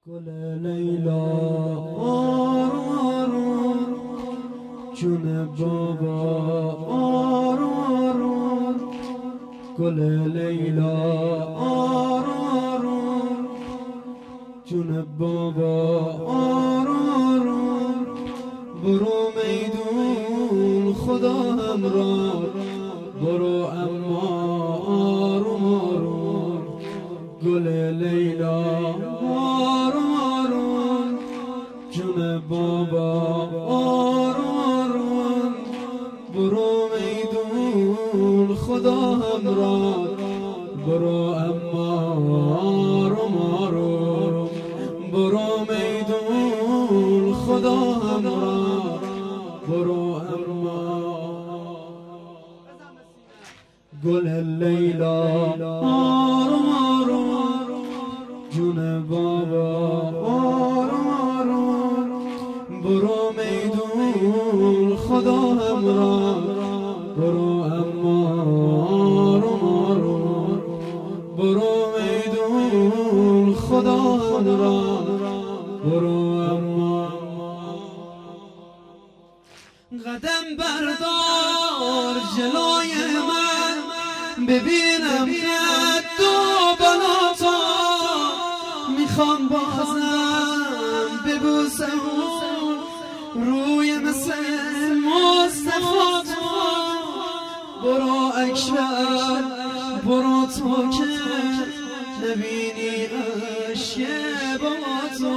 گل لیلا آروم آروم جون بابا آروم آروم گل لیلا آروم آروم جون بابا آروم آروم برو میدون خدا همراه برو اما آروم آروم گل لیلا آروم آروم جون بابا آروم آروم برو میدون خدا همراه برو اما آروم آروم برو میدون خدا همراه برو اما گل لیلا آروم آروم جون بابا آروم آروم برو میدون خدا همراه برو اما آروم آروم برو میدون خدا همراه برو اما قدم بردار جلوی من ببینم قد و بلاتا میخوام بازم ببوسم روی مثل مصطفی تو برو اکبر برو تو که نبینی اشک با تو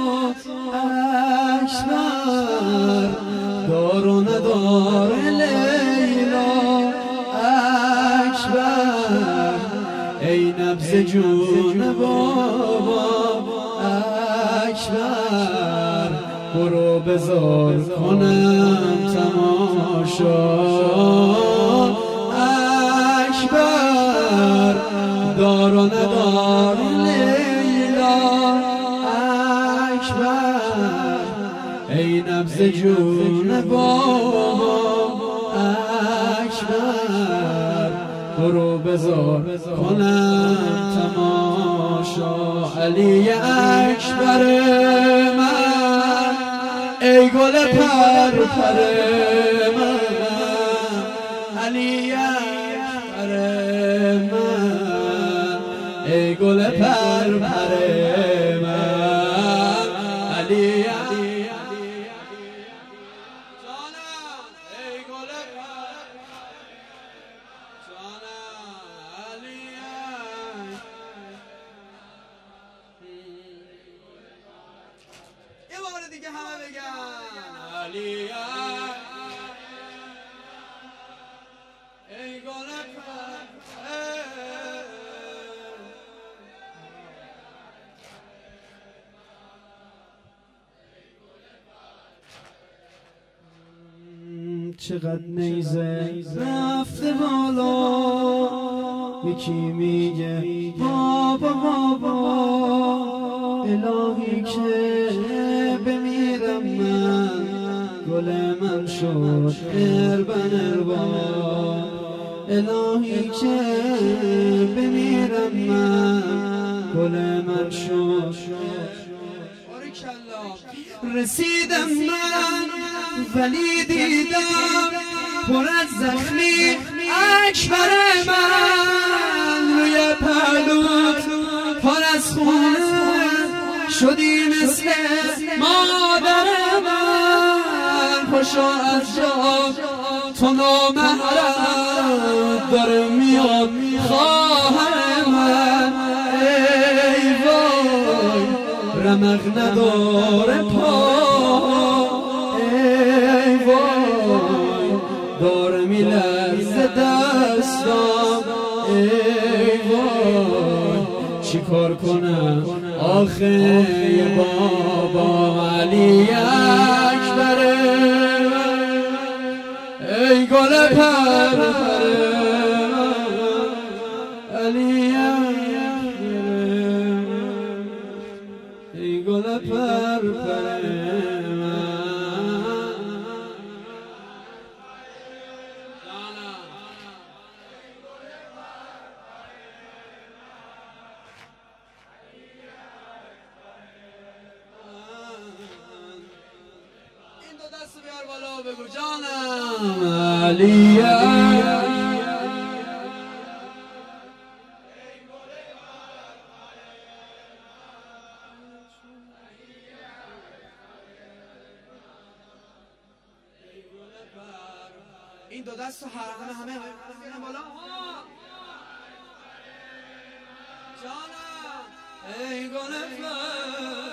اکبر دار و ندار لیلا اکبر ای نبض جون بابا اکبر برو بذار کنم تماشا اکبر دار و ندار لیلا اکبر ای نبض جون بابا اکبر برو بذار کنم تماشا علی اکبر من ای گل پر پر من علی اکبر من ای گل پر پر من علی دیگه همه بگن علی ای گل پر چقدر نیزه رفته بالا یکی میگه بابا بابا الهی که بمیرم من گل من شد اربن اربان الهی که بمیرم من گل من شد رسیدم من ولی دیدم پر از زخمی اکبر من روی پهلوت پر از خونه شدی مثل مادر من پاشا از جا تو نامحرم داره میاد خواهر من ای وای رمق نداره پا ای وای داره میلرزه دستام ای وای چی کار کنم آخه بابا علی اکبر ای گل پر پر علی اکبر ای گل پر پر دست بیار بالا و بگو جانم علیه. این دو دست همه بالا جانم ای گل